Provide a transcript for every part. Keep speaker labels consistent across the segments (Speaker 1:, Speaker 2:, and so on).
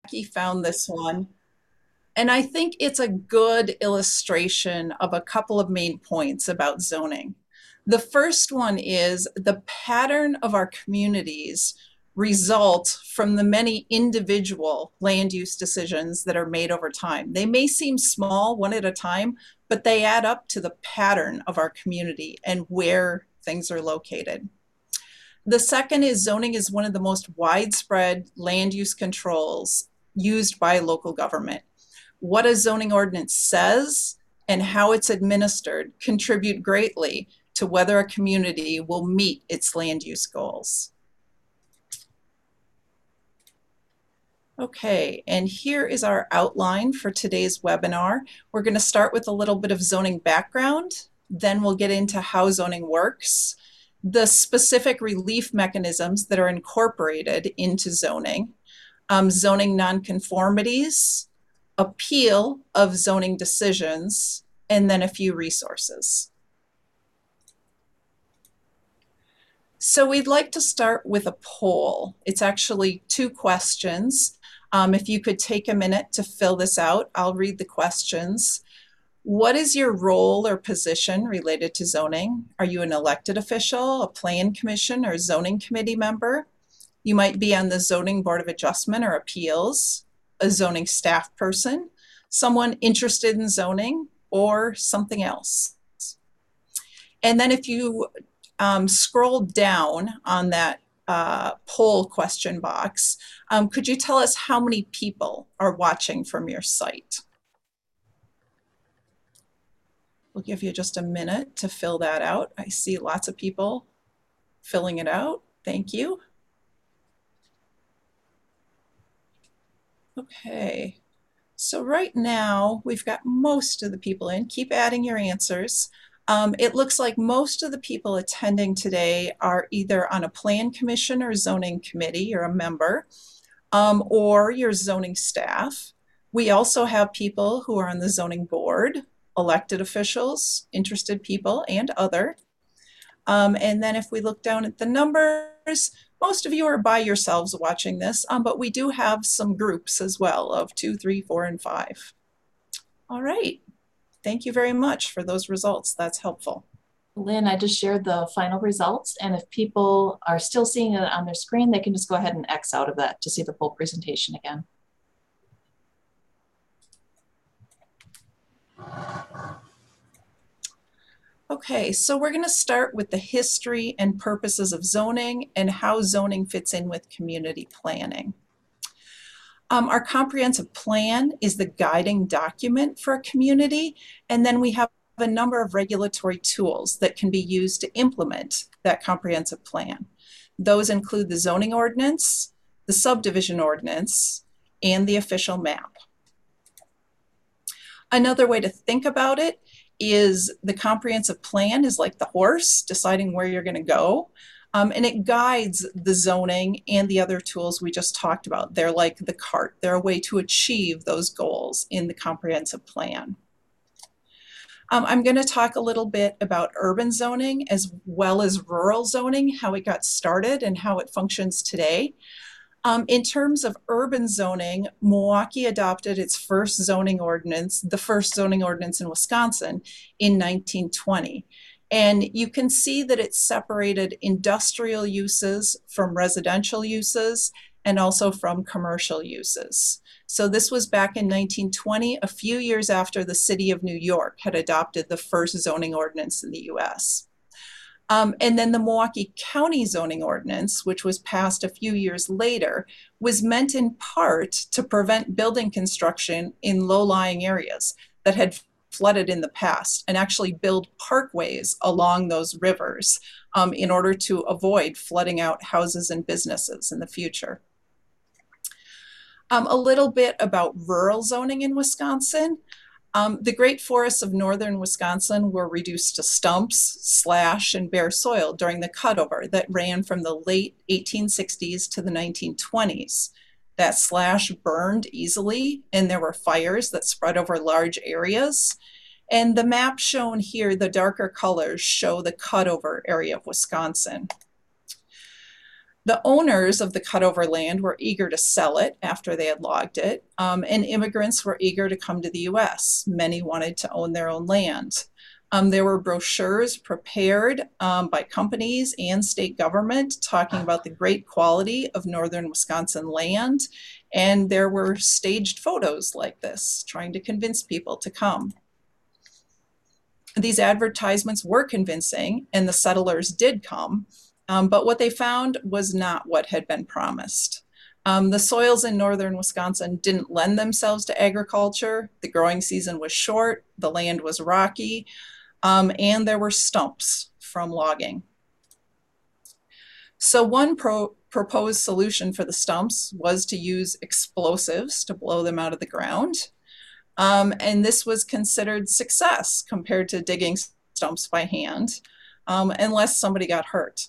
Speaker 1: found this one, and I think it's a good illustration of a couple of main points about zoning. The first one is the pattern of our communities result from the many individual land use decisions that are made over time. They may seem small one at a time, but they add up to the pattern of our community and where things are located. The second is zoning is one of the most widespread land use controls used by local government. What a zoning ordinance says and how it's administered contribute greatly to whether a community will meet its land use goals. Okay, and here is our outline for today's webinar. We're going to start with a little bit of zoning background, then we'll get into how zoning works, the specific relief mechanisms that are incorporated into zoning, zoning nonconformities, appeal of zoning decisions, and then a few resources. So we'd like to start with a poll. It's actually 2 questions. If you could take a minute to fill this out, I'll read the questions. What is your role or position related to zoning? Are you an elected official, a plan commission, or zoning committee member? You might be on the Zoning Board of Adjustment or Appeals, a zoning staff person, someone interested in zoning, or something else. And then if you scroll down on that poll question box, could you tell us how many people are watching from your site? We'll give you just a minute to fill that out. I see lots of people filling it out. Thank you. Okay, so right now we've got most of the people in. Keep adding your answers. It looks like most of the people attending today are either on a plan commission or zoning committee, you're a member, or your zoning staff. We also have people who are on the zoning board, elected officials, interested people, and other. And then if we look down at the numbers, most of you are by yourselves watching this, but we do have some groups as well of 2, 3, 4, and 5. All right. Thank you very much for those results. That's helpful.
Speaker 2: Lynn, I just shared the final results, and if people are still seeing it on their screen, they can just go ahead and X out of that to see the full presentation again.
Speaker 1: Okay, so we're going to start with the history and purposes of zoning and how zoning fits in with community planning. Our comprehensive plan is the guiding document for a community, and then we have a number of regulatory tools that can be used to implement that comprehensive plan. Those include the zoning ordinance, the subdivision ordinance, and the official map. Another way to think about it is the comprehensive plan is like the horse deciding where you're going to go. And it guides the zoning and the other tools we just talked about. They're like the cart. They're a way to achieve those goals in the comprehensive plan. I'm going to talk a little bit about urban zoning as well as rural zoning, how it got started and how it functions today. In terms of urban zoning, Milwaukee adopted its first zoning ordinance, the first zoning ordinance in Wisconsin, in 1920. And you can see that it separated industrial uses from residential uses and also from commercial uses. So this was back in 1920, a few years after the city of New York had adopted the first zoning ordinance in the US. And then the Milwaukee County zoning ordinance, which was passed a few years later, was meant in part to prevent building construction in low-lying areas that had flooded in the past and actually build parkways along those rivers in order to avoid flooding out houses and businesses in the future. A little bit about rural zoning in Wisconsin. The great forests of northern Wisconsin were reduced to stumps, slash, and bare soil during the cutover that ran from the late 1860s to the 1920s. That slash burned easily, and there were fires that spread over large areas. And the map shown here, the darker colors show the cutover area of Wisconsin. The owners of the cutover land were eager to sell it after they had logged it, and immigrants were eager to come to the US. Many wanted to own their own land. There were brochures prepared by companies and state government talking about the great quality of northern Wisconsin land, and there were staged photos like this trying to convince people to come. These advertisements were convincing, and the settlers did come, but what they found was not what had been promised. The soils in northern Wisconsin didn't lend themselves to agriculture. The growing season was short, the land was rocky, and there were stumps from logging. So one proposed solution for the stumps was to use explosives to blow them out of the ground. And this was considered success compared to digging stumps by hand, unless somebody got hurt.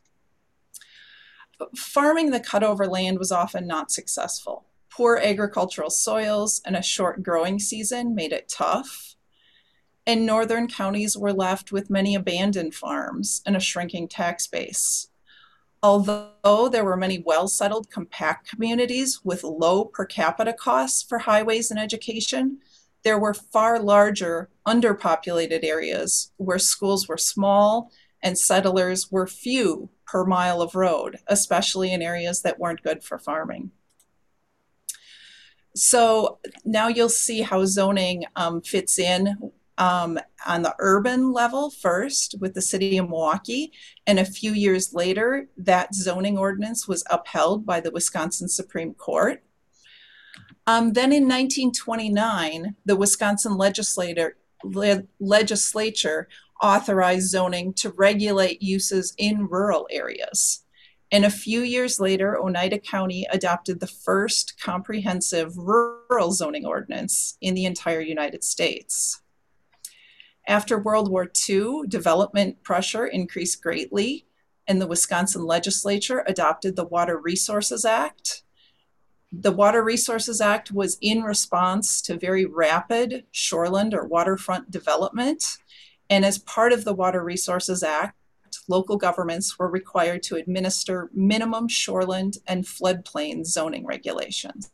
Speaker 1: Farming the cutover land was often not successful. Poor agricultural soils and a short growing season made it tough. And northern counties were left with many abandoned farms and a shrinking tax base. Although there were many well-settled compact communities with low per capita costs for highways and education, there were far larger underpopulated areas where schools were small and settlers were few per mile of road, especially in areas that weren't good for farming. So now you'll see how zoning fits in on the urban level first with the city of Milwaukee, and a few years later, that zoning ordinance was upheld by the Wisconsin Supreme Court. Then in 1929, the Wisconsin legislature authorized zoning to regulate uses in rural areas. And a few years later, Oneida County adopted the first comprehensive rural zoning ordinance in the entire United States. After World War II, development pressure increased greatly, and the Wisconsin legislature adopted the Water Resources Act. The Water Resources Act was in response to very rapid shoreland or waterfront development. And as part of the Water Resources Act, local governments were required to administer minimum shoreland and floodplain zoning regulations.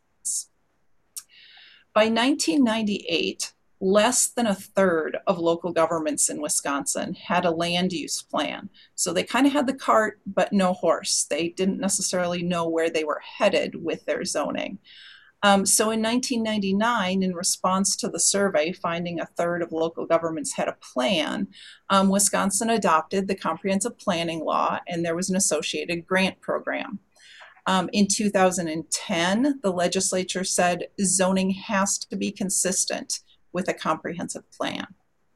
Speaker 1: By 1998, less than a third of local governments in Wisconsin had a land use plan. So they kind of had the cart, but no horse. They didn't necessarily know where they were headed with their zoning. So in 1999, in response to the survey finding a third of local governments had a plan, Wisconsin adopted the comprehensive planning law, and there was an associated grant program. In 2010, the legislature said zoning has to be consistent with a comprehensive plan.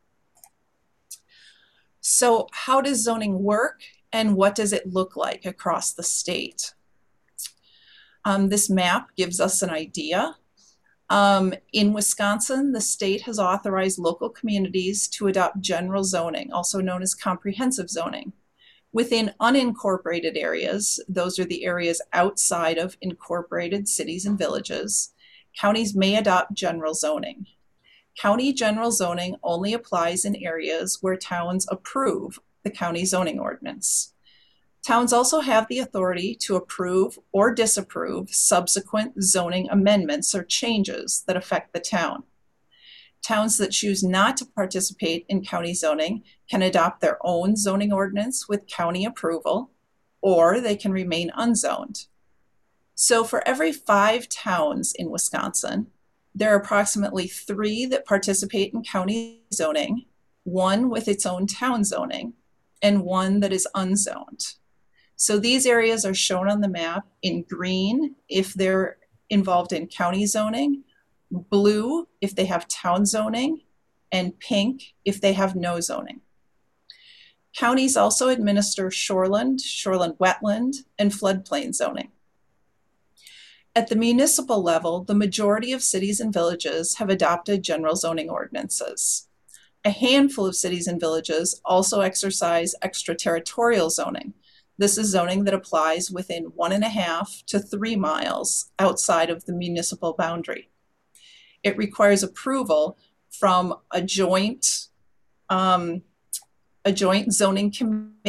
Speaker 1: So how does zoning work, and what does it look like across the state? This map gives us an idea. In Wisconsin, the state has authorized local communities to adopt general zoning, also known as comprehensive zoning. Within unincorporated areas, those are the areas outside of incorporated cities and villages, counties may adopt general zoning. County general zoning only applies in areas where towns approve the county zoning ordinance. Towns also have the authority to approve or disapprove subsequent zoning amendments or changes that affect the town. Towns that choose not to participate in county zoning can adopt their own zoning ordinance with county approval, or they can remain unzoned. So for every 5 towns in Wisconsin, there are approximately 3 that participate in county zoning, 1 with its own town zoning, and 1 that is unzoned. So these areas are shown on the map in green if they're involved in county zoning, blue if they have town zoning, and pink if they have no zoning. Counties also administer shoreland, wetland, and floodplain zoning. At the municipal level, the majority of cities and villages have adopted general zoning ordinances. A handful of cities and villages also exercise extraterritorial zoning. This is zoning that applies within 1.5 to 3 miles outside of the municipal boundary. It requires approval from a joint zoning committee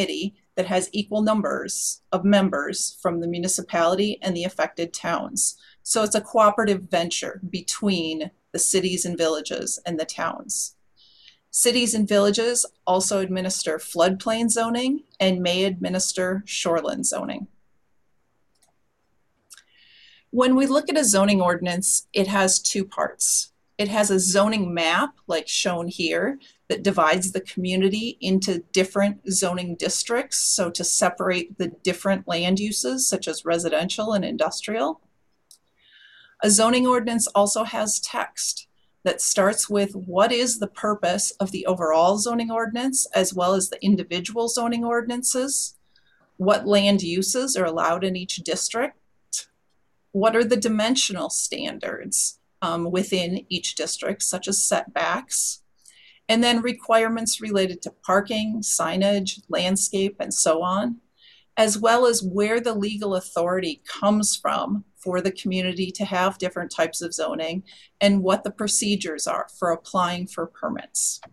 Speaker 1: that has equal numbers of members from the municipality and the affected towns. So it's a cooperative venture between the cities and villages and the towns. Cities and villages also administer floodplain zoning and may administer shoreline zoning. When we look at a zoning ordinance, it has two parts. It has a zoning map, like shown here, that divides the community into different zoning districts, so to separate the different land uses, such as residential and industrial. A zoning ordinance also has text that starts with what is the purpose of the overall zoning ordinance, as well as the individual zoning ordinances, what land uses are allowed in each district, what are the dimensional standards within each district, such as setbacks, and then requirements related to parking, signage, landscape, and so on, as well as where the legal authority comes from for the community to have different types of zoning and what the procedures are for applying for permits.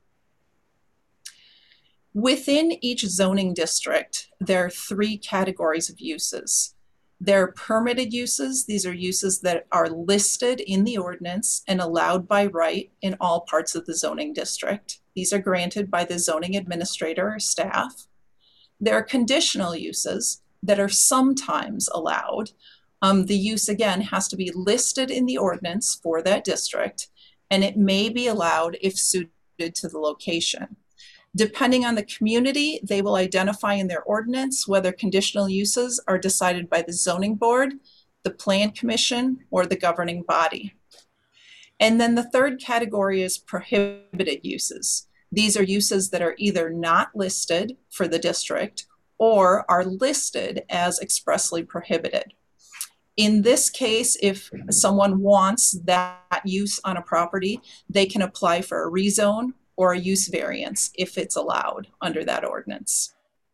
Speaker 1: Within each zoning district, there are three categories of uses. There are permitted uses. These are uses that are listed in the ordinance and allowed by right in all parts of the zoning district. These are granted by the zoning administrator or staff. There are conditional uses that are sometimes allowed. The use, again, has to be listed in the ordinance for that district, and it may be allowed if suited to the location. Depending on the community, they will identify in their ordinance whether conditional uses are decided by the zoning board, the plan commission, or the governing body. And then the third category is prohibited uses. These are uses that are either not listed for the district or are listed as expressly prohibited. In this case, if someone wants that use on a property, they can apply for a rezone or a use variance if it's allowed under that ordinance.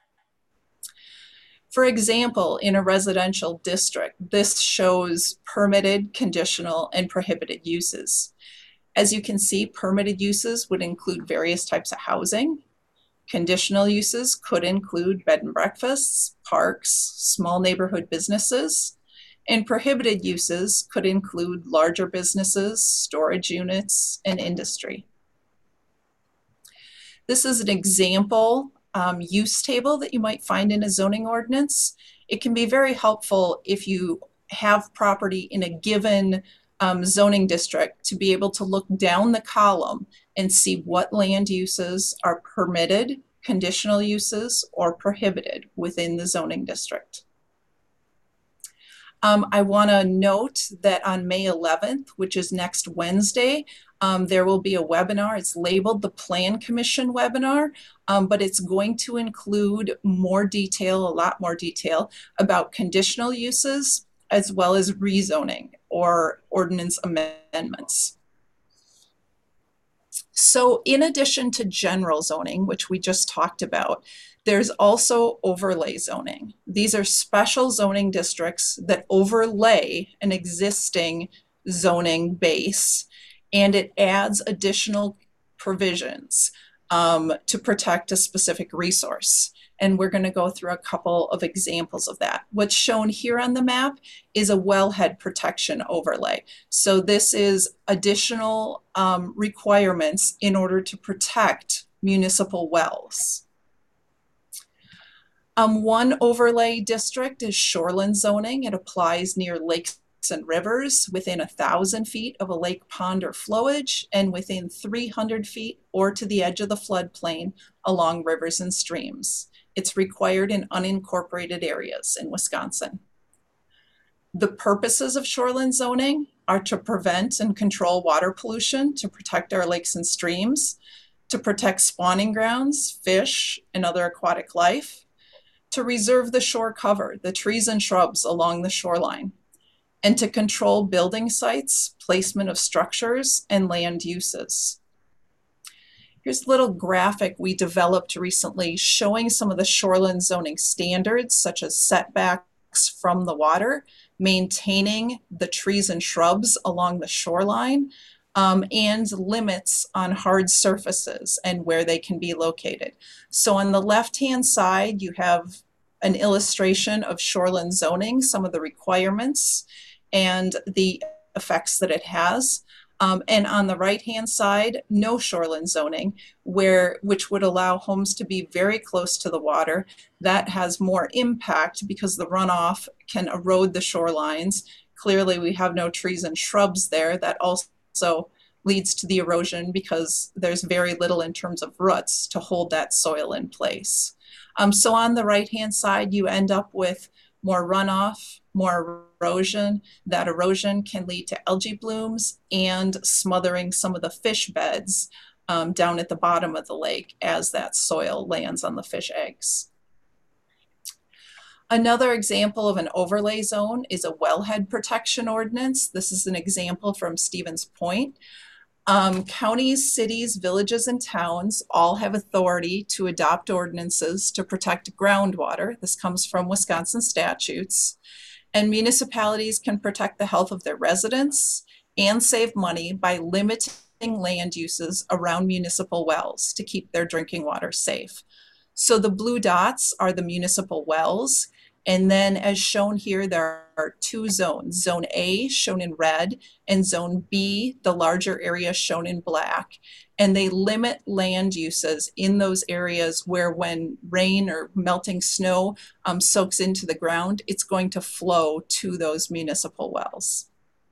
Speaker 1: For example, in a residential district, this shows permitted, conditional, and prohibited uses. As you can see, permitted uses would include various types of housing. Conditional uses could include bed and breakfasts, parks, small neighborhood businesses, and prohibited uses could include larger businesses, storage units, and industry. This is an example use table that you might find in a zoning ordinance. It can be very helpful if you have property in a given zoning district to be able to look down the column and see what land uses are permitted, conditional uses, or prohibited within the zoning district. I want to note that on May 11th, which is next Wednesday, there will be a webinar. It's labeled the Plan Commission webinar, but it's going to include more detail, a lot more detail about conditional uses as well as rezoning or ordinance amendments. So in addition to general zoning, which we just talked about, there's also overlay zoning. These are special zoning districts that overlay an existing zoning base, and it adds additional provisions to protect a specific resource. And we're going to go through a couple of examples of that. What's shown here on the map is a wellhead protection overlay. So this is additional requirements in order to protect municipal wells. One overlay district is shoreline zoning. It applies near lakes and rivers within 1,000 feet of a lake, pond, or flowage, and within 300 feet or to the edge of the floodplain along rivers and streams. It's required in unincorporated areas in Wisconsin. The purposes of shoreline zoning are to prevent and control water pollution, to protect our lakes and streams, to protect spawning grounds, fish, and other aquatic life, to reserve the shore cover, the trees and shrubs along the shoreline, and to control building sites, placement of structures, and land uses. Here's a little graphic we developed recently showing some of the shoreline zoning standards, such as setbacks from the water, maintaining the trees and shrubs along the shoreline, and limits on hard surfaces and where they can be located. So on the left-hand side, you have an illustration of shoreline zoning, some of the requirements and the effects that it has. And on the right-hand side, no shoreline zoning, which would allow homes to be very close to the water. That has more impact because the runoff can erode the shorelines. Clearly, we have no trees and shrubs there. That also leads to the erosion because there's very little in terms of roots to hold that soil in place. So on the right-hand side, you end up with more runoff, more erosion. That erosion can lead to algae blooms and smothering some of the fish beds down at the bottom of the lake as that soil lands on the fish eggs. Another example of an overlay zone is a wellhead protection ordinance. This is an example from Stevens Point. Counties, cities, villages, and towns all have authority to adopt ordinances to protect groundwater. This comes from Wisconsin statutes. And municipalities can protect the health of their residents and save money by limiting land uses around municipal wells to keep their drinking water safe. So the blue dots are the municipal wells. And then as shown here, there are two zones, Zone A shown in red and Zone B, the larger area shown in black. And they limit land uses in those areas where when rain or melting snow soaks into the ground, it's going to flow to those municipal wells.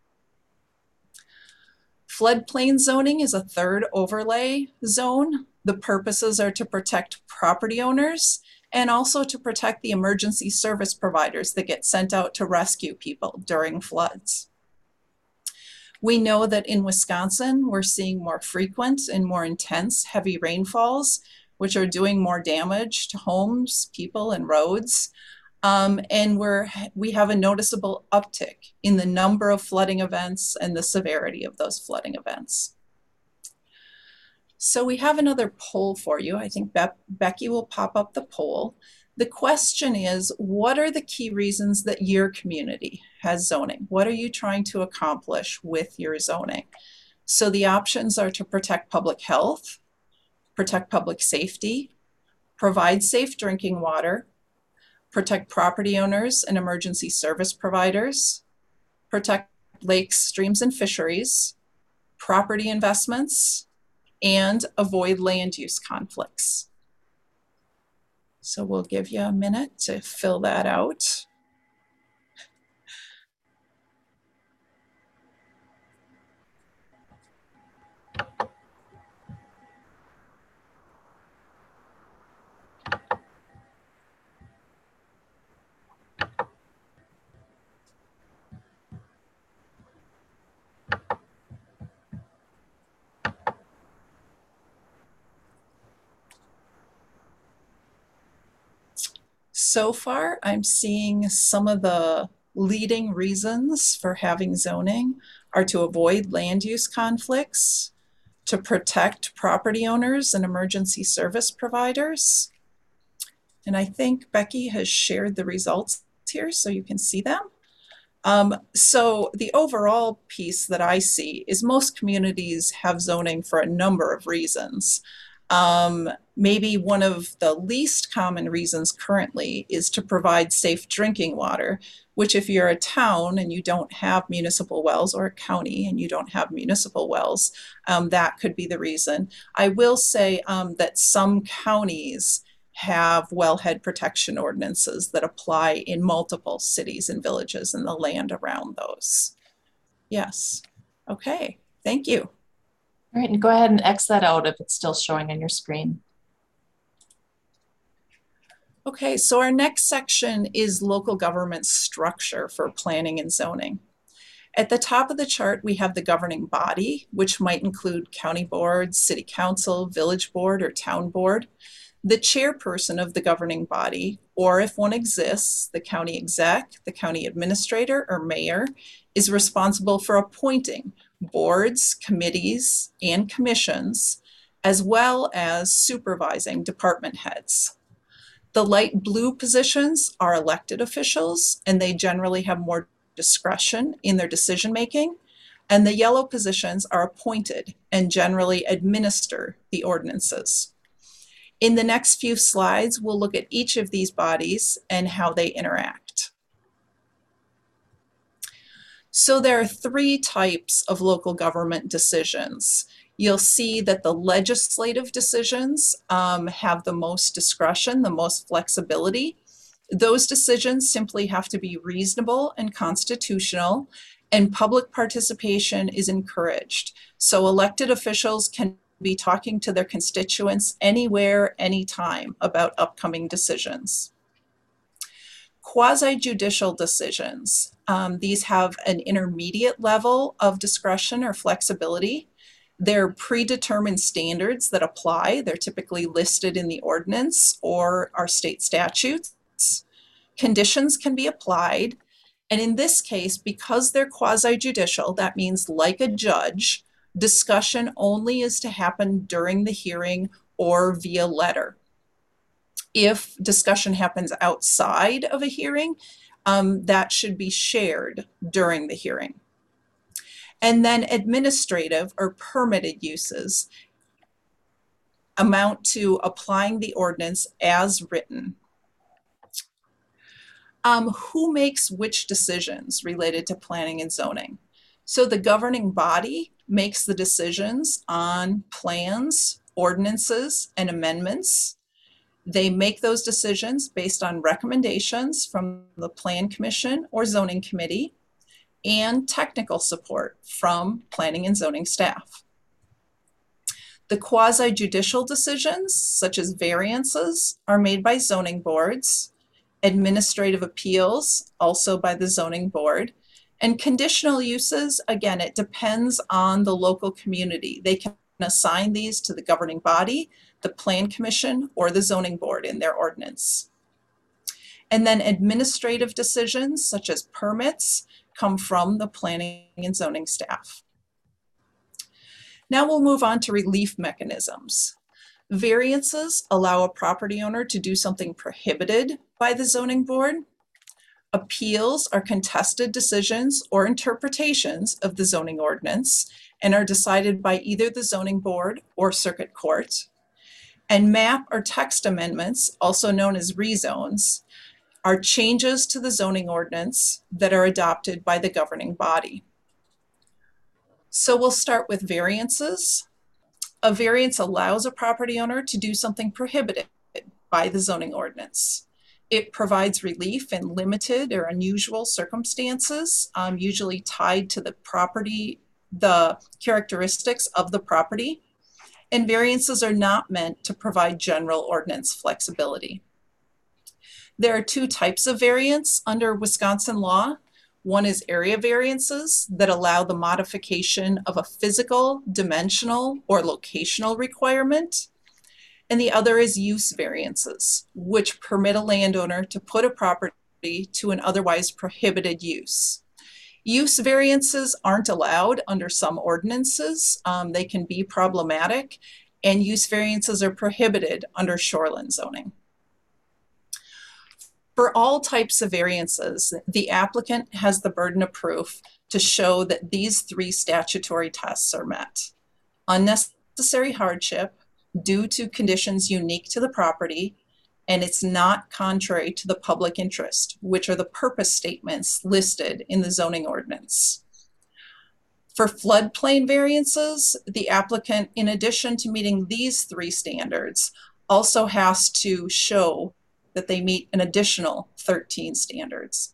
Speaker 1: Floodplain zoning is a third overlay zone. The purposes are to protect property owners and also to protect the emergency service providers that get sent out to rescue people during floods. We know that in Wisconsin, we're seeing more frequent and more intense heavy rainfalls, which are doing more damage to homes, people, and roads. And we have a noticeable uptick in the number of flooding events and the severity of those flooding events. So we have another poll for you. I think Becky will pop up the poll. The question is, what are the key reasons that your community has zoning? What are you trying to accomplish with your zoning? So the options are to protect public health, protect public safety, provide safe drinking water, protect property owners and emergency service providers, protect lakes, streams, and fisheries, property investments, and avoid land use conflicts. So we'll give you a minute to fill that out. So far, I'm seeing some of the leading reasons for having zoning are to avoid land use conflicts, to protect property owners and emergency service providers. And I think Becky has shared the results here so you can see them. So the overall piece that I see is most communities have zoning for a number of reasons. Maybe one of the least common reasons currently is to provide safe drinking water, which if you're a town and you don't have municipal wells, or a county and you don't have municipal wells, that could be the reason. I will say that some counties have wellhead protection ordinances that apply in multiple cities and villages and the land around those. Yes. Okay. Thank you.
Speaker 2: All right, and go ahead and X that out if it's still showing on your screen.
Speaker 1: Okay, so our next section is local government structure for planning and zoning. At the top of the chart, we have the governing body, which might include county board, city council, village board, or town board. The chairperson of the governing body, or if one exists, the county exec, the county administrator, or mayor, is responsible for appointing boards, committees, and commissions, as well as supervising department heads. The light blue positions are elected officials, and they generally have more discretion in their decision making. And the yellow positions are appointed and generally administer the ordinances. In the next few slides, we'll look at each of these bodies and how they interact. So there are three types of local government decisions. You'll see that the legislative decisions have the most discretion, the most flexibility. Those decisions simply have to be reasonable and constitutional, and public participation is encouraged. So elected officials can be talking to their constituents anywhere, anytime about upcoming decisions. Quasi-judicial decisions. These have an intermediate level of discretion or flexibility. They're predetermined standards that apply. They're typically listed in the ordinance or our state statutes. Conditions can be applied. And in this case, because they're quasi-judicial, that means like a judge, discussion only is to happen during the hearing or via letter. If discussion happens outside of a hearing, that should be shared during the hearing. And then administrative or permitted uses amount to applying the ordinance as written. Who makes which decisions related to planning and zoning? So the governing body makes the decisions on plans, ordinances, and amendments. They make those decisions based on recommendations from the Plan Commission or Zoning Committee and technical support from planning and zoning staff. The quasi-judicial decisions, such as variances, are made by zoning boards, administrative appeals, also by the zoning board, and conditional uses, again, it depends on the local community. They can assign these to the governing body, the Plan Commission, or the zoning board in their ordinance. And then administrative decisions, such as permits, come from the planning and zoning staff. Now we'll move on to relief mechanisms. Variances allow a property owner to do something prohibited by the zoning board. Appeals are contested decisions or interpretations of the zoning ordinance and are decided by either the zoning board or circuit court. And map or text amendments, also known as rezones, are changes to the zoning ordinance that are adopted by the governing body. So we'll start with variances. A variance allows a property owner to do something prohibited by the zoning ordinance. It provides relief in limited or unusual circumstances, usually tied to the property, the characteristics of the property. And variances are not meant to provide general ordinance flexibility. There are two types of variance under Wisconsin law. One is area variances that allow the modification of a physical, dimensional, or locational requirement. And the other is use variances, which permit a landowner to put a property to an otherwise prohibited use. Use variances aren't allowed under some ordinances. They can be problematic, and use variances are prohibited under shoreline zoning. For all types of variances, the applicant has the burden of proof to show that these three statutory tests are met. Unnecessary hardship due to conditions unique to the property, and it's not contrary to the public interest, which are the purpose statements listed in the zoning ordinance. For floodplain variances, the applicant, in addition to meeting these three standards, also has to show that they meet an additional 13 standards.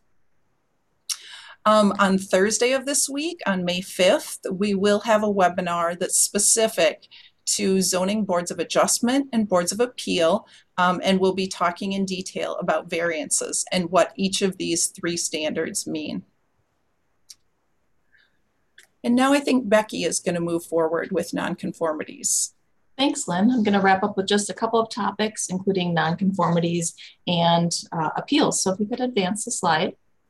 Speaker 1: On Thursday of this week, on May 5th, we will have a webinar that's specific to zoning boards of adjustment and boards of appeal, and we'll be talking in detail about variances and what each of these three standards mean. And now I think Becky is going to move forward with nonconformities.
Speaker 2: Thanks, Lynn. I'm going to wrap up with just a couple of topics, including nonconformities and appeals. So if we could advance the slide.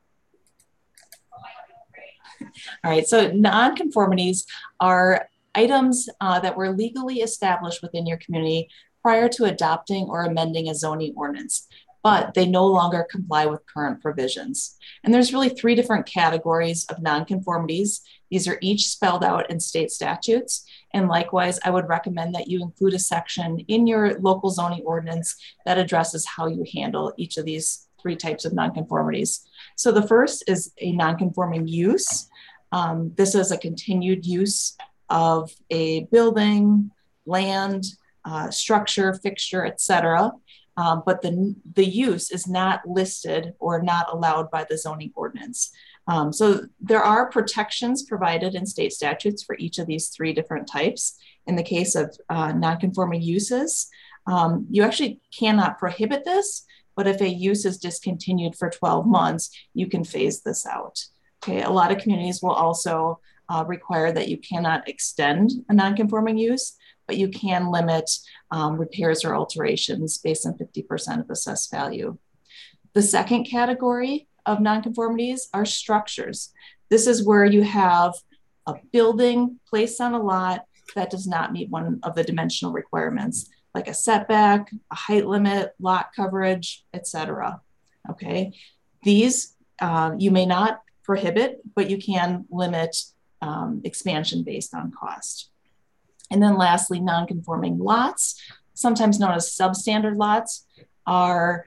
Speaker 2: All right, so nonconformities are items that were legally established within your community prior to adopting or amending a zoning ordinance, but they no longer comply with current provisions. And there's really three different categories of nonconformities. These are each spelled out in state statutes. And likewise, I would recommend that you include a section in your local zoning ordinance that addresses how you handle each of these three types of nonconformities. So the first is a nonconforming use. This is a continued use of a building, land, structure, fixture, etc. But the use is not listed or not allowed by the zoning ordinance. So there are protections provided in state statutes for each of these three different types. In the case of nonconforming uses, you actually cannot prohibit this, but if a use is discontinued for 12 months, you can phase this out. Okay, a lot of communities will also require that you cannot extend a nonconforming use, but you can limit repairs or alterations based on 50% of assessed value. The second category of nonconformities are structures. This is where you have a building placed on a lot that does not meet one of the dimensional requirements, like a setback, a height limit, lot coverage, etc. Okay, these you may not prohibit, but you can limit expansion based on cost. And then lastly, nonconforming lots, sometimes known as substandard lots, are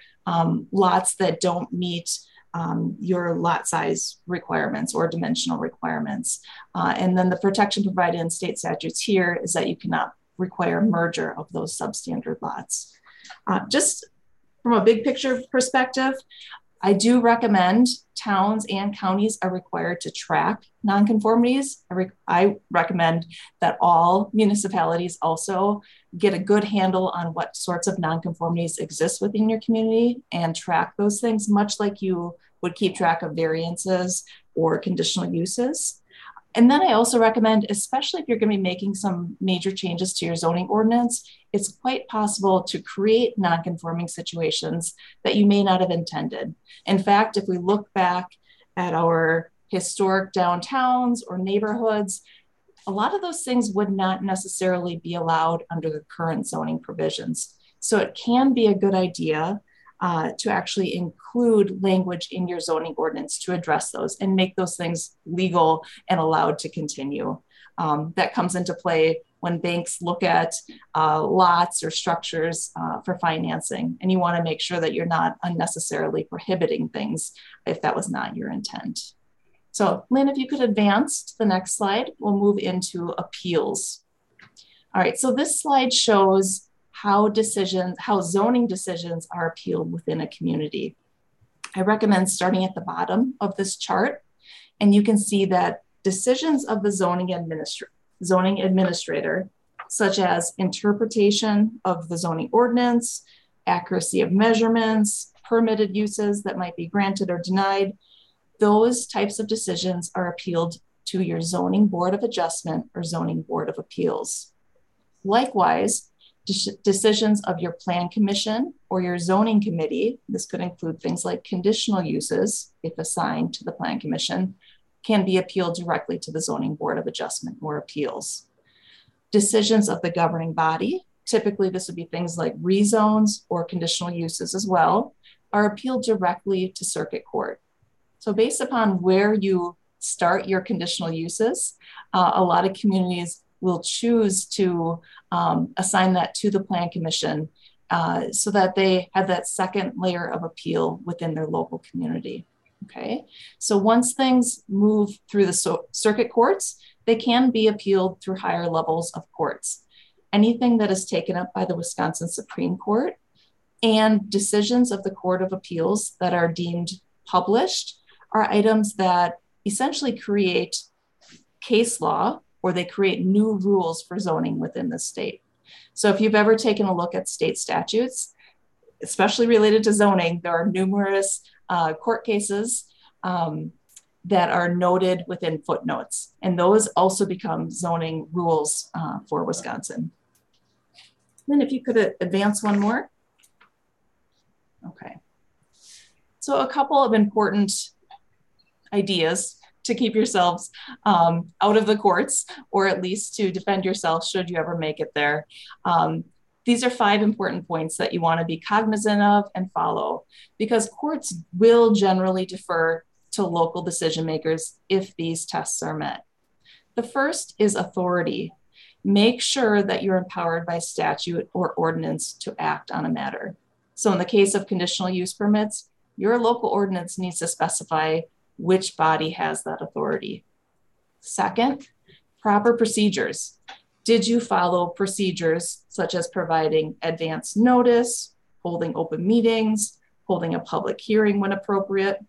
Speaker 2: lots that don't meet your lot size requirements or dimensional requirements. And then the protection provided in state statutes here is that you cannot require merger of those substandard lots. Just from a big picture perspective, I do recommend towns and counties are required to track nonconformities. I recommend that all municipalities also get a good handle on what sorts of nonconformities exist within your community and track those things, much like you would keep track of variances or conditional uses. And then I also recommend, especially if you're going to be making some major changes to your zoning ordinance, it's quite possible to create nonconforming situations that you may not have intended. In fact, if we look back at our historic downtowns or neighborhoods, a lot of those things would not necessarily be allowed under the current zoning provisions. So it can be a good idea to actually include language in your zoning ordinance to address those and make those things legal and allowed to continue. That comes into play when banks look at lots or structures for financing, and you want to make sure that you're not unnecessarily prohibiting things if that was not your intent. So Lynn, if you could advance to the next slide, we'll move into appeals. All right, so this slide shows how zoning decisions are appealed within a community. I recommend starting at the bottom of this chart, and you can see that decisions of the zoning administrator, such as interpretation of the zoning ordinance, accuracy of measurements, permitted uses that might be granted or denied, those types of decisions are appealed to your zoning board of adjustment or zoning board of appeals. Likewise, decisions of your plan commission or your zoning committee, this could include things like conditional uses, if assigned to the plan commission, can be appealed directly to the zoning board of adjustment or appeals. Decisions of the governing body, typically this would be things like rezones or conditional uses as well, are appealed directly to circuit court. So based upon where you start your conditional uses, a lot of communities will choose to assign that to the plan commission so that they have that second layer of appeal within their local community. Okay, so once things move through the circuit courts, they can be appealed through higher levels of courts. Anything that is taken up by the Wisconsin Supreme Court and decisions of the Court of Appeals that are deemed published are items that essentially create case law, or they create new rules for zoning within the state. So if you've ever taken a look at state statutes, especially related to zoning, there are numerous court cases that are noted within footnotes, and those also become zoning rules for Wisconsin. Then if you could advance one more. Okay. So a couple of important ideas to keep yourselves out of the courts, or at least to defend yourself should you ever make it there. These are 5 important points that you want to be cognizant of and follow, because courts will generally defer to local decision makers if these tests are met. The first is authority. Make sure that you're empowered by statute or ordinance to act on a matter. So in the case of conditional use permits, your local ordinance needs to specify which body has that authority. Second, proper procedures. Did you follow procedures such as providing advance notice, holding open meetings, holding a public hearing when appropriate?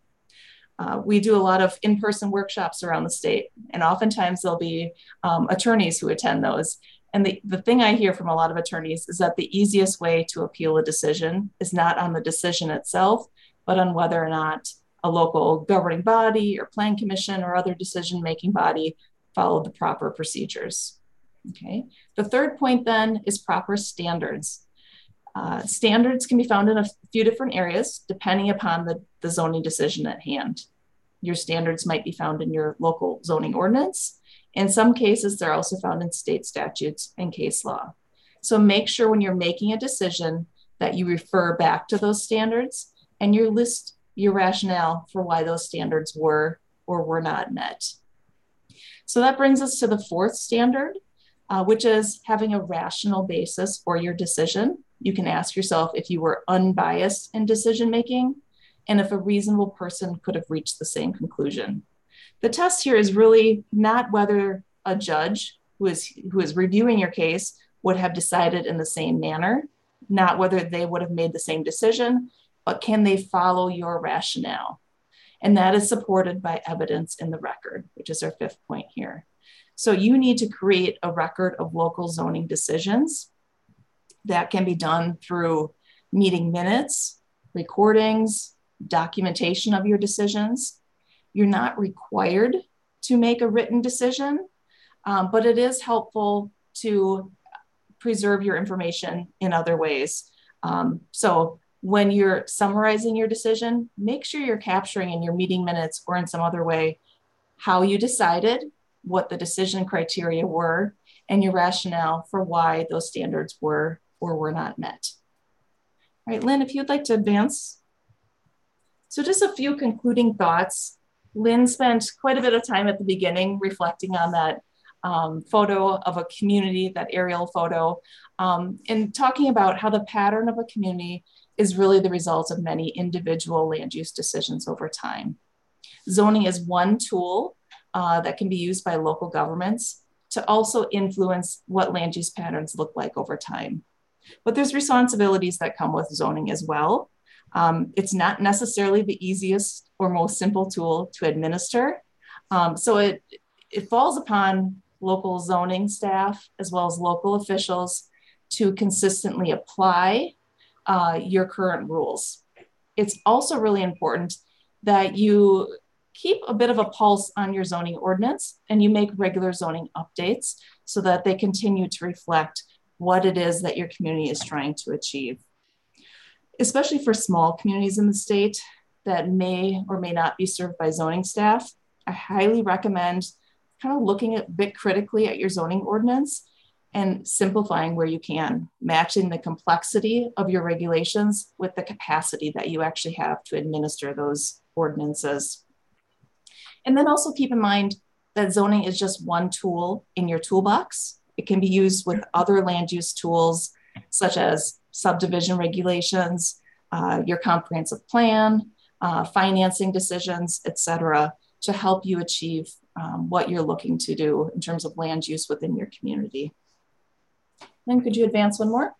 Speaker 2: We do a lot of in-person workshops around the state, and oftentimes there'll be attorneys who attend those. And the thing I hear from a lot of attorneys is that the easiest way to appeal a decision is not on the decision itself, but on whether or not a local governing body or plan commission or other decision-making body followed the proper procedures. Okay. The third point then is proper standards. Standards can be found in a few different areas depending upon the zoning decision at hand. Your standards might be found in your local zoning ordinance. In some cases, they're also found in state statutes and case law. So make sure when you're making a decision that you refer back to those standards and you list your rationale for why those standards were or were not met. So that brings us to the fourth standard, which is having a rational basis for your decision. You can ask yourself if you were unbiased in decision-making and if a reasonable person could have reached the same conclusion. The test here is really not whether a judge who is reviewing your case would have decided in the same manner, not whether they would have made the same decision, but can they follow your rationale? And that is supported by evidence in the record, which is our fifth point here. So you need to create a record of local zoning decisions. That can be done through meeting minutes, recordings, documentation of your decisions. You're not required to make a written decision, but it is helpful to preserve your information in other ways. So when you're summarizing your decision, make sure you're capturing in your meeting minutes or in some other way how you decided, what the decision criteria were, and your rationale for why those standards were or were not met. All right, Lynn, if you'd like to advance. So just a few concluding thoughts. Lynn spent quite a bit of time at the beginning reflecting on that photo of a community, that aerial photo, and talking about how the pattern of a community is really the result of many individual land use decisions over time. Zoning is one tool that can be used by local governments to also influence what land use patterns look like over time. But there's responsibilities that come with zoning as well. It's not necessarily the easiest or most simple tool to administer. So it falls upon local zoning staff as well as local officials to consistently apply your current rules. It's also really important that you keep a bit of a pulse on your zoning ordinance and you make regular zoning updates so that they continue to reflect what it is that your community is trying to achieve. Especially for small communities in the state that may or may not be served by zoning staff, I highly recommend kind of looking a bit critically at your zoning ordinance and simplifying where you can, matching the complexity of your regulations with the capacity that you actually have to administer those ordinances. And then also keep in mind that zoning is just one tool in your toolbox. It can be used with other land use tools, such as subdivision regulations, your comprehensive plan, financing decisions, et cetera, to help you achieve what you're looking to do in terms of land use within your community. Then could you advance one more?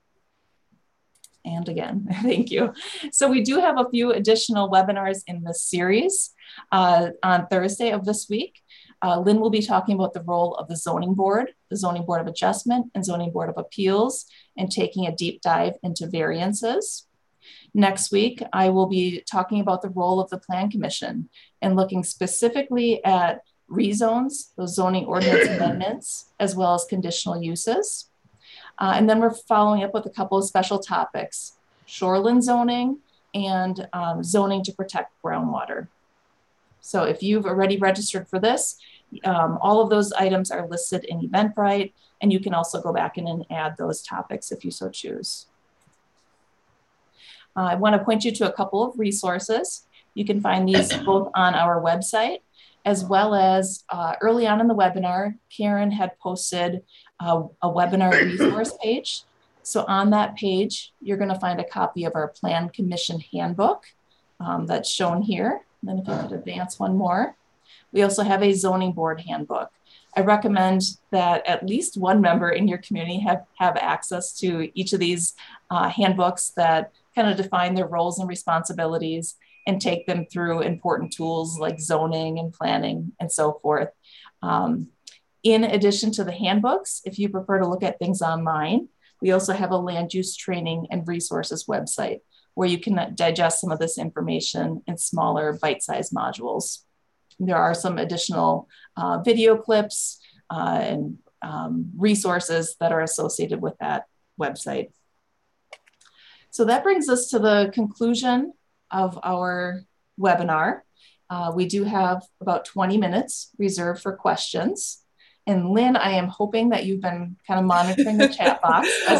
Speaker 2: And again, thank you. So we do have a few additional webinars in this series. On Thursday of this week, Lynn will be talking about the role of the Zoning Board of Adjustment, and Zoning Board of Appeals, and taking a deep dive into variances. Next week, I will be talking about the role of the Plan Commission and looking specifically at rezones, those zoning ordinance amendments, as well as conditional uses. And then we're following up with a couple of special topics, shoreline zoning and zoning to protect groundwater. So if you've already registered for this, all of those items are listed in Eventbrite, and you can also go back in and add those topics if you so choose. I want to point you to a couple of resources. You can find these both on our website as well as early on in the webinar, Karen had posted a webinar resource page. So on that page, you're going to find a copy of our Plan Commission Handbook that's shown here. And then if you could advance one more. We also have a zoning board handbook. I recommend that at least one member in your community have access to each of these handbooks that kind of define their roles and responsibilities and take them through important tools like zoning and planning and so forth. In addition to the handbooks, if you prefer to look at things online, we also have a land use training and resources website where you can digest some of this information in smaller bite-sized modules. There are some additional video clips and resources that are associated with that website. So that brings us to the conclusion of our webinar. We do have about 20 minutes reserved for questions. And Lynn, I am hoping that you've been kind of monitoring the chat box as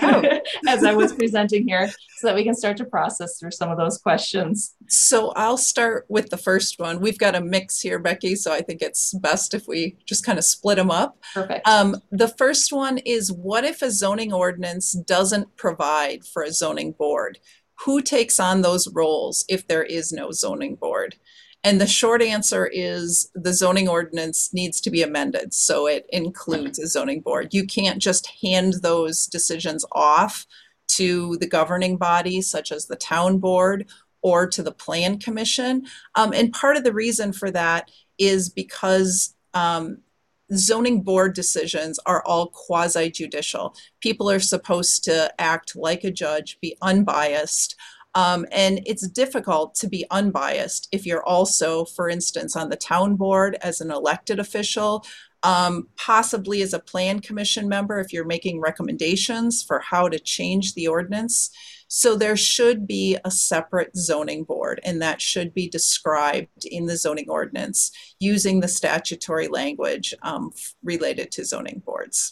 Speaker 2: I was presenting here so that we can start to process through some of those questions.
Speaker 1: So I'll start with the first one. We've got a mix here, Becky, so I think it's best if we just kind of split them up.
Speaker 2: Perfect.
Speaker 1: The first one is, what if a zoning ordinance doesn't provide for a zoning board? Who takes on those roles if there is no zoning board? And the short answer is the zoning ordinance needs to be amended so it includes a zoning board. You can't just hand those decisions off to the governing body, such as the town board, or to the plan commission. And part of the reason for that is because zoning board decisions are all quasi-judicial. People are supposed to act like a judge, be unbiased. And it's difficult to be unbiased if you're also, for instance, on the town board as an elected official, possibly as a plan commission member if you're making recommendations for how to change the ordinance. So there should be a separate zoning board, and that should be described in the zoning ordinance using the statutory language related to zoning boards.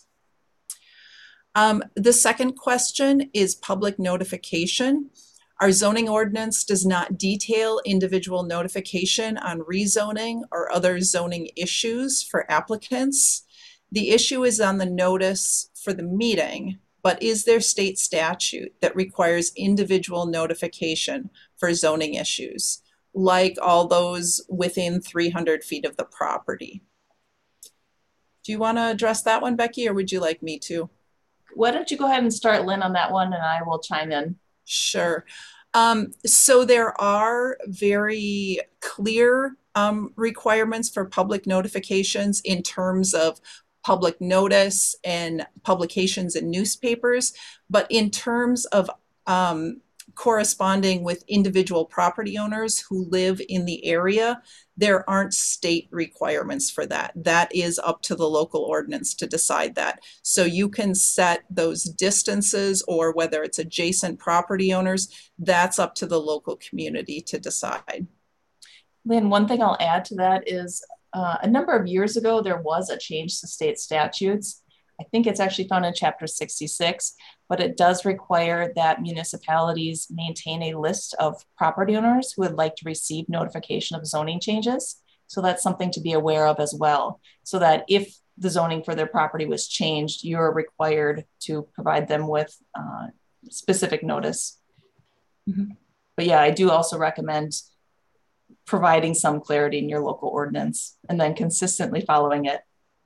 Speaker 1: The second question is public notification. Our zoning ordinance does not detail individual notification on rezoning or other zoning issues for applicants. The issue is on the notice for the meeting, but is there state statute that requires individual notification for zoning issues, like all those within 300 feet of the property? Do you want to address that one, Becky, or would you like me to?
Speaker 2: Why don't you go ahead and start, Lynn, on that one, and I will chime in.
Speaker 1: Sure. So there are very clear requirements for public notifications in terms of public notice and publications in newspapers, but in terms of corresponding with individual property owners who live in the area, there aren't state requirements for that. That is up to the local ordinance to decide that. So you can set those distances, or whether it's adjacent property owners, that's up to the local community to decide.
Speaker 2: Lynn, one thing I'll add to that is a number of years ago, there was a change to state statutes. I think it's actually found in Chapter 66, but it does require that municipalities maintain a list of property owners who would like to receive notification of zoning changes. So that's something to be aware of as well, so that if the zoning for their property was changed, you're required to provide them with specific notice. Mm-hmm. But yeah, I do also recommend providing some clarity in your local ordinance and then consistently following it.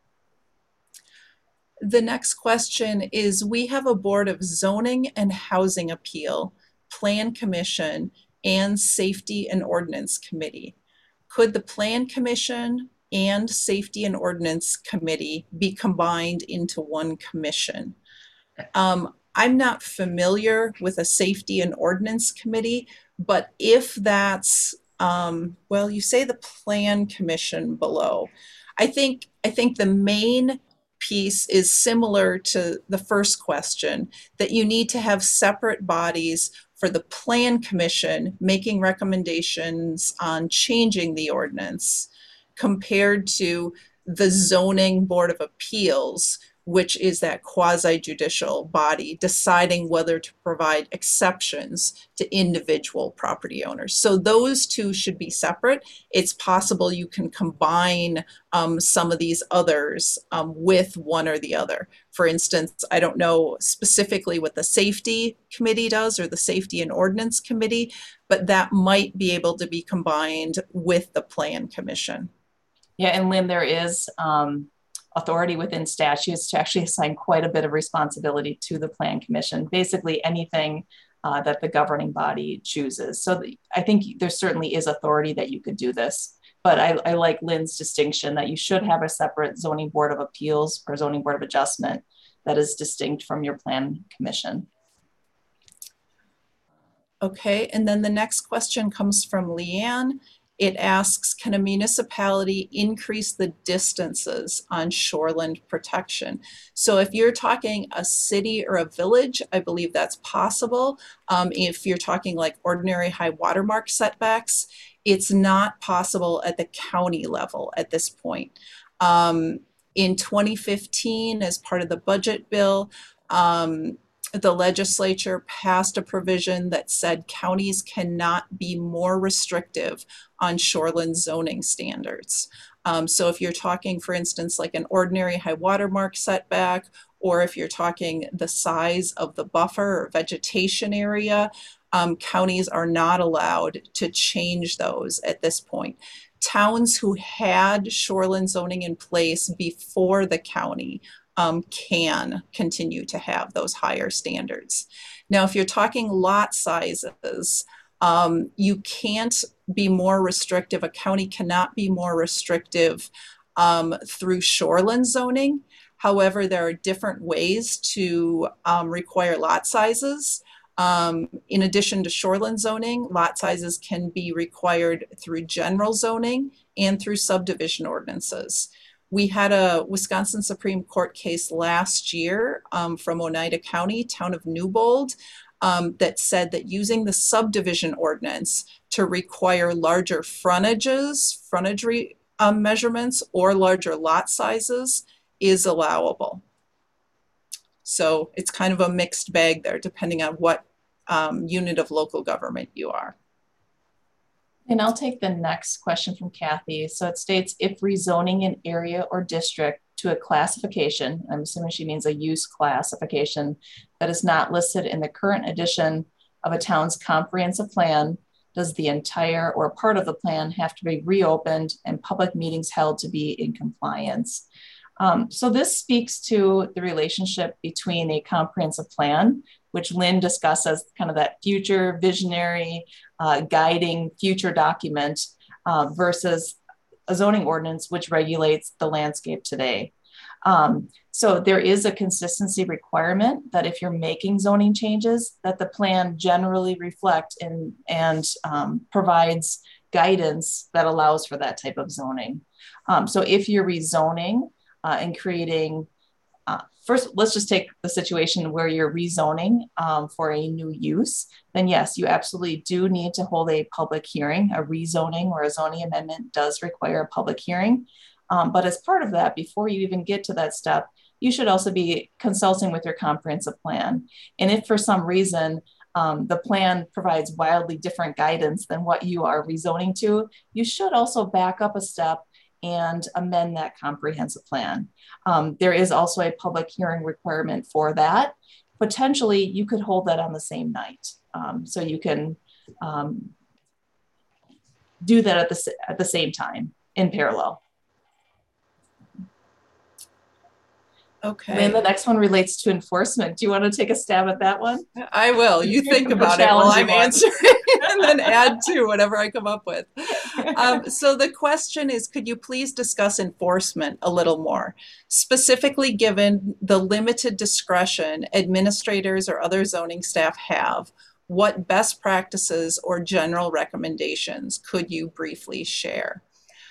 Speaker 1: The next question is, we have a Board of Zoning and Housing Appeal, Plan Commission, and Safety and Ordinance Committee. Could the Plan Commission and Safety and Ordinance Committee be combined into one commission? I'm not familiar with a Safety and Ordinance Committee, but if that's, well, you say the Plan Commission below. I think the main piece is similar to the first question, that you need to have separate bodies for the Plan Commission making recommendations on changing the ordinance, compared to the Zoning Board of Appeals, which is that quasi-judicial body deciding whether to provide exceptions to individual property owners. So those two should be separate. It's possible you can combine some of these others with one or the other. For instance, I don't know specifically what the safety committee does or the safety and ordinance committee, but that might be able to be combined with the plan commission.
Speaker 2: Yeah, and Lynn, there is authority within statutes to actually assign quite a bit of responsibility to the plan commission, basically anything that the governing body chooses. So I think there certainly is authority that you could do this. But I like Lynn's distinction that you should have a separate zoning board of appeals or zoning board of adjustment that is distinct from your plan commission.
Speaker 1: Okay, and then the next question comes from Leanne. It asks, can a municipality increase the distances on shoreland protection? So if you're talking a city or a village, I believe that's possible. If you're talking like ordinary high watermark setbacks, it's not possible at the county level at this point. In 2015, as part of the budget bill, the legislature passed a provision that said counties cannot be more restrictive on shoreline zoning standards. So if you're talking, for instance, like an ordinary high watermark setback, or if you're talking the size of the buffer or vegetation area, counties are not allowed to change those at this point. Towns who had shoreline zoning in place before the county can continue to have those higher standards. Now, if you're talking lot sizes, you can't be more restrictive. A county cannot be more restrictive through shoreline zoning. However, there are different ways to require lot sizes. In addition to shoreline zoning, lot sizes can be required through general zoning and through subdivision ordinances. We had a Wisconsin Supreme Court case last year from Oneida County, town of Newbold, that said that using the subdivision ordinance to require larger frontage measurements or larger lot sizes is allowable. So it's kind of a mixed bag there, depending on what unit of local government you are.
Speaker 2: And I'll take the next question from Kathy. So it states, if rezoning an area or district to a classification, I'm assuming she means a use classification, that is not listed in the current edition of a town's comprehensive plan, does the entire or part of the plan have to be reopened and public meetings held to be in compliance? So this speaks to the relationship between a comprehensive plan, which Lynn discusses, kind of that future visionary guiding future document versus a zoning ordinance, which regulates the landscape today. So there is a consistency requirement that if you're making zoning changes, that the plan generally reflect and provides guidance that allows for that type of zoning. So if you're rezoning and creating, first, let's just take the situation where you're rezoning for a new use, then yes, you absolutely do need to hold a public hearing. A rezoning or a zoning amendment does require a public hearing. But as part of that, before you even get to that step, you should also be consulting with your comprehensive plan. And if for some reason the plan provides wildly different guidance than what you are rezoning to, you should also back up a step and amend that comprehensive plan. There is also a public hearing requirement for that. Potentially, you could hold that on the same night. So you can do that at the same time in parallel.
Speaker 1: Okay.
Speaker 2: And the next one relates to enforcement. Do you want to take a stab at that one?
Speaker 1: I will. You think about it while I'm answering and then add to whatever I come up with. So the question is, could you please discuss enforcement a little more? Specifically, given the limited discretion administrators or other zoning staff have, what best practices or general recommendations could you briefly share?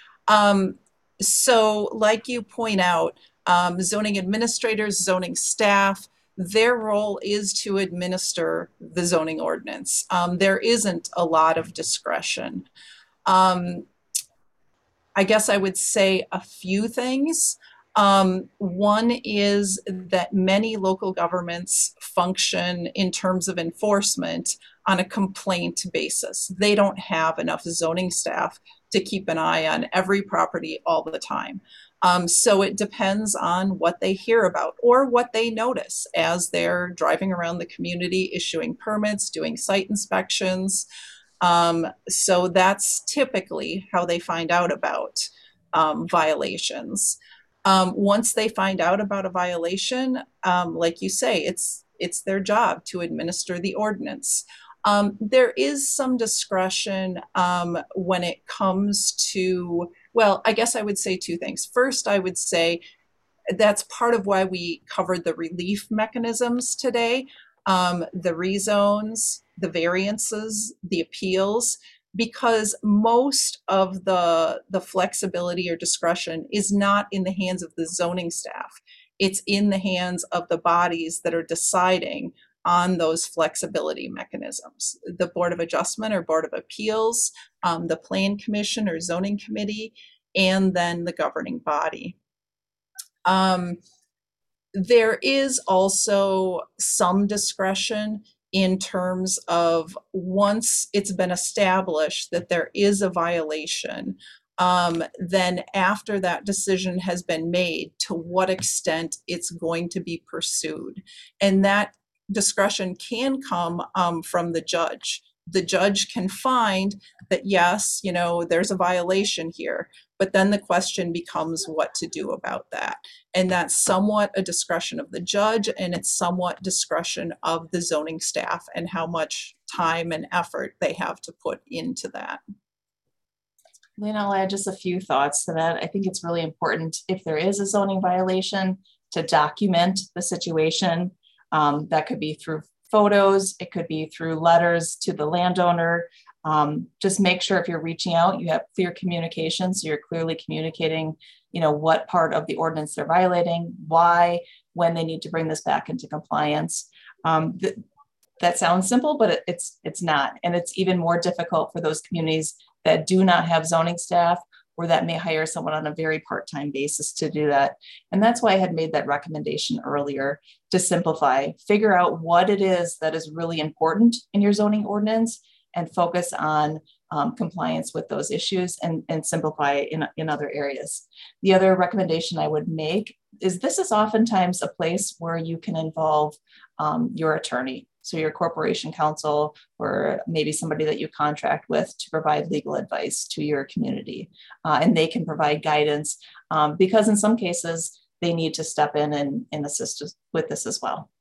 Speaker 1: So like you point out, zoning administrators, zoning staff, their role is to administer the zoning ordinance. There isn't a lot of discretion. I guess I would say a few things. One is that many local governments function in terms of enforcement on a complaint basis. They don't have enough zoning staff to keep an eye on every property all the time. So it depends on what they hear about or what they notice as they're driving around the community, issuing permits, doing site inspections. So that's typically how they find out about violations. Once they find out about a violation, like you say, it's their job to administer the ordinance. There is some discretion when it comes to, well, I guess I would say two things. First, I would say that's part of why we covered the relief mechanisms today, the rezones, the variances, the appeals, because most of the flexibility or discretion is not in the hands of the zoning staff. It's in the hands of the bodies that are deciding on those flexibility mechanisms. The Board of Adjustment or Board of Appeals, the Plan Commission or Zoning Committee, and then the governing body. There is also some discretion in terms of once it's been established that there is a violation, then after that decision has been made, to what extent it's going to be pursued. And that discretion can come from the judge. The judge can find that, yes, you know, there's a violation here, but then the question becomes what to do about that. And that's somewhat a discretion of the judge, and it's somewhat discretion of the zoning staff and how much time and effort they have to put into that.
Speaker 2: Lena, I'll add just a few thoughts to that. I think it's really important, if there is a zoning violation, to document the situation. That could be through photos, it could be through letters to the landowner. Just make sure if you're reaching out, you have clear communication, so you're clearly communicating, you know, what part of the ordinance they're violating, why, when they need to bring this back into compliance. That sounds simple, but it's not. And it's even more difficult for those communities that do not have zoning staff, or that may hire someone on a very part-time basis to do that. And that's why I had made that recommendation earlier, to simplify, figure out what it is that is really important in your zoning ordinance, and focus on compliance with those issues, and simplify in other areas. The other recommendation I would make is, this is oftentimes a place where you can involve your attorney. So your corporation counsel, or maybe somebody that you contract with to provide legal advice to your community. And they can provide guidance, because in some cases they need to step in and assist with this as well.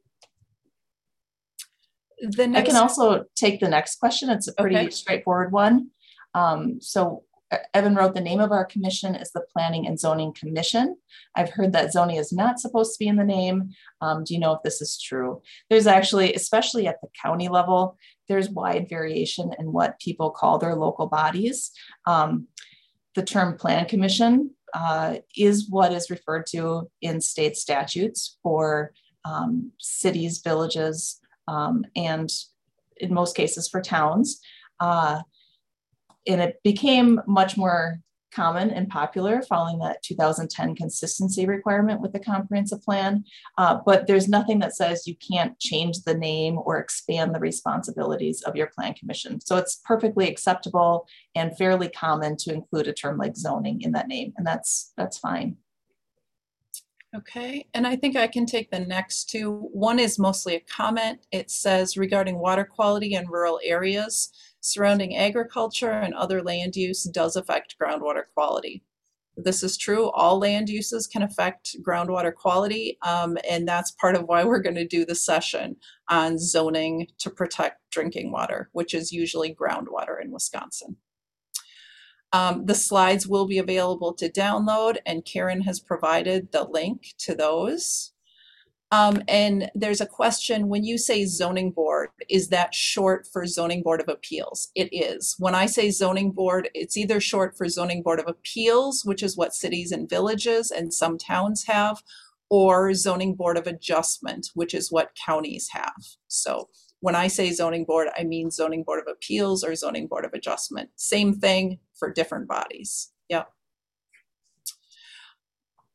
Speaker 2: I can also take the next question. It's a pretty straightforward one. So Evan wrote, the name of our commission is the Planning and Zoning Commission. I've heard that zoning is not supposed to be in the name. Do you know if this is true? There's actually, especially at the county level, there's wide variation in what people call their local bodies. The term Plan Commission is what is referred to in state statutes for cities, villages, and in most cases for towns. And it became much more common and popular following that 2010 consistency requirement with the comprehensive plan. But there's nothing that says you can't change the name or expand the responsibilities of your plan commission. So it's perfectly acceptable and fairly common to include a term like zoning in that name, and that's fine.
Speaker 1: Okay, and I think I can take the next two. One is mostly a comment. It says, regarding water quality in rural areas, surrounding agriculture and other land use does affect groundwater quality. This is true. All land uses can affect groundwater quality, and that's part of why we're going to do the session on zoning to protect drinking water, which is usually groundwater in Wisconsin. The slides will be available to download, and Karen has provided the link to those. And there's a question, when you say zoning board, is that short for zoning board of appeals? It is. When I say zoning board, it's either short for zoning board of appeals, which is what cities and villages and some towns have, or zoning board of adjustment, which is what counties have. So when I say zoning board, I mean zoning board of appeals or zoning board of adjustment. Same thing for different bodies. Yep.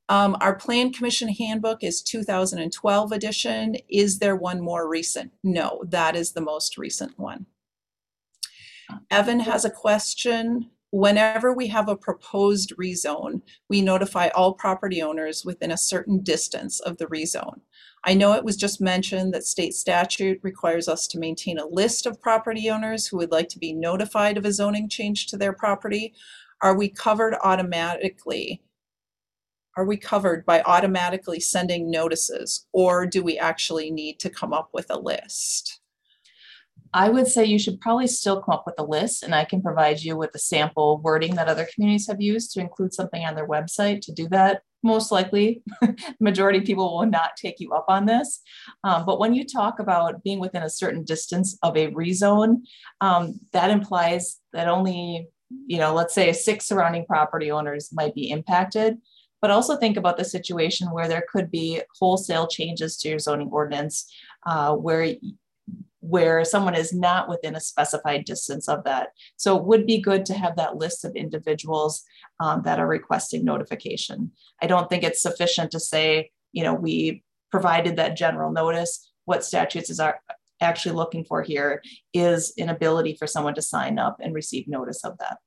Speaker 1: Our Plan Commission Handbook is 2012 edition. Is there one more recent? No, that is the most recent one. Evan has a question. Whenever we have a proposed rezone, we notify all property owners within a certain distance of the rezone. I know it was just mentioned that state statute requires us to maintain a list of property owners who would like to be notified of a zoning change to their property. Are we covered automatically? Are we covered by automatically sending notices, or do we actually need to come up with a list?
Speaker 2: I would say you should probably still come up with a list, and I can provide you with the sample wording that other communities have used to include something on their website to do that. Most likely, the majority of people will not take you up on this. But when you talk about being within a certain distance of a rezone, that implies that only, let's say 6 surrounding property owners might be impacted. But also think about the situation where there could be wholesale changes to your zoning ordinance where someone is not within a specified distance of that. So it would be good to have that list of individuals that are requesting notification. I don't think it's sufficient to say, we provided that general notice. What statutes is actually looking for here is an ability for someone to sign up and receive notice of that.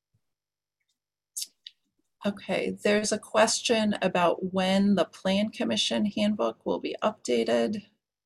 Speaker 1: Okay, there's a question about when the Plan Commission handbook will be updated.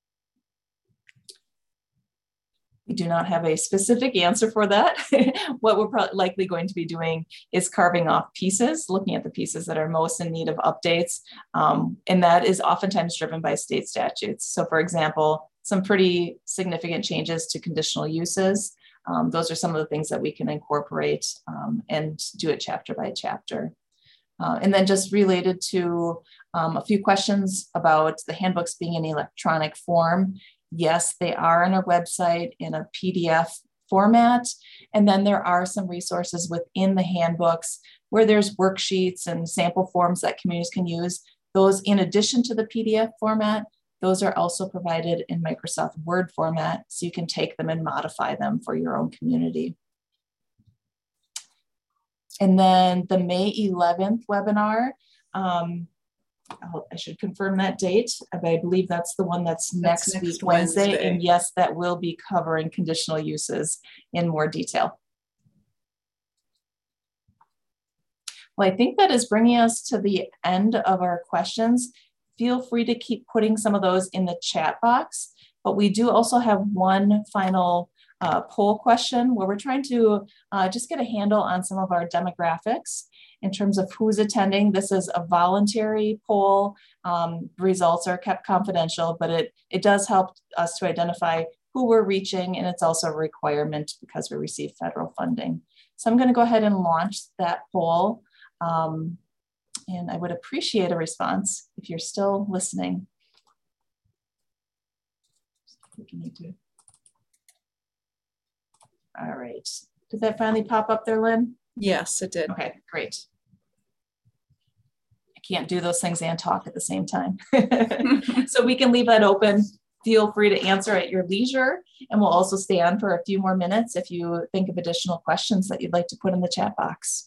Speaker 2: We do not have a specific answer for that. What we're probably likely going to be doing is carving off pieces, looking at the pieces that are most in need of updates. And that is oftentimes driven by state statutes. So for example, some pretty significant changes to conditional uses. Those are some of the things that we can incorporate and do it chapter by chapter. And then just related to a few questions about the handbooks being in electronic form. Yes, they are on our website in a PDF format. And then there are some resources within the handbooks where there's worksheets and sample forms that communities can use. Those, in addition to the PDF format, those are also provided in Microsoft Word format, so you can take them and modify them for your own community. And then the May 11th webinar, I should confirm that date, but I believe that's the one that's next week, Wednesday. And yes, that will be covering conditional uses in more detail. Well, I think that is bringing us to the end of our questions. Feel free to keep putting some of those in the chat box, but we do also have one final poll question where we're trying to just get a handle on some of our demographics in terms of who's attending. This is a voluntary poll. Results are kept confidential, but it does help us to identify who we're reaching, and it's also a requirement because we receive federal funding. So I'm going to go ahead and launch that poll, and I would appreciate a response if you're still listening. All right. Did that finally pop up there, Lynn?
Speaker 1: Yes, it did.
Speaker 2: Okay, great. I can't do those things and talk at the same time. So we can leave that open. Feel free to answer at your leisure, and we'll also stay on for a few more minutes if you think of additional questions that you'd like to put in the chat box.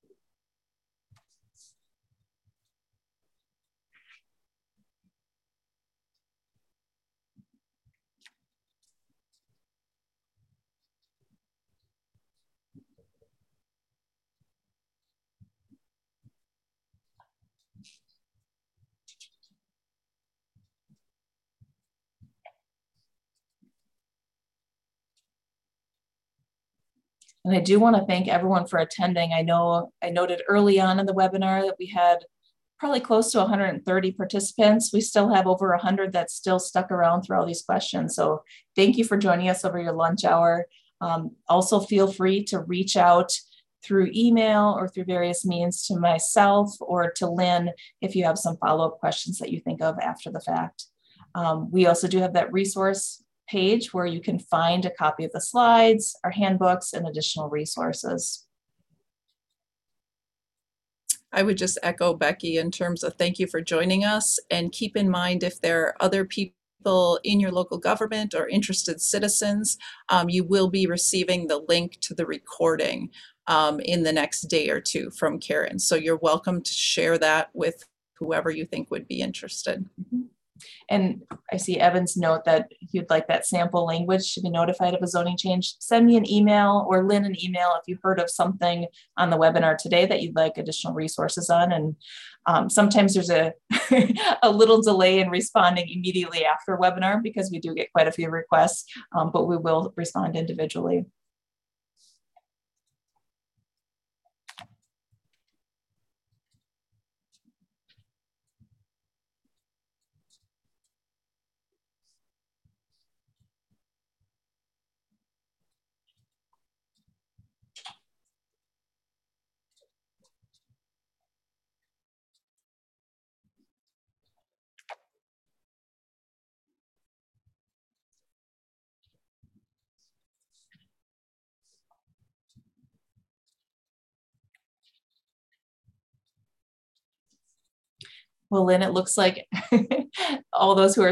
Speaker 2: And I do want to thank everyone for attending. I know I noted early on in the webinar that we had probably close to 130 participants. We still have over 100 that still stuck around through all these questions. So thank you for joining us over your lunch hour. Also feel free to reach out through email or through various means to myself or to Lynn if you have some follow-up questions that you think of after the fact. We also do have that resource page where you can find a copy of the slides, our handbooks, and additional resources.
Speaker 1: I would just echo Becky in terms of thank you for joining us, and keep in mind if there are other people in your local government or interested citizens, you will be receiving the link to the recording in the next day or two from Karen. So you're welcome to share that with whoever you think would be interested.
Speaker 2: Mm-hmm. And I see Evan's note that you'd like that sample language to be notified of a zoning change. Send me an email, or Lynn an email, if you heard of something on the webinar today that you'd like additional resources on. And sometimes there's a, a little delay in responding immediately after a webinar because we do get quite a few requests, but we will respond individually. Well, Lynn, it looks like all those who are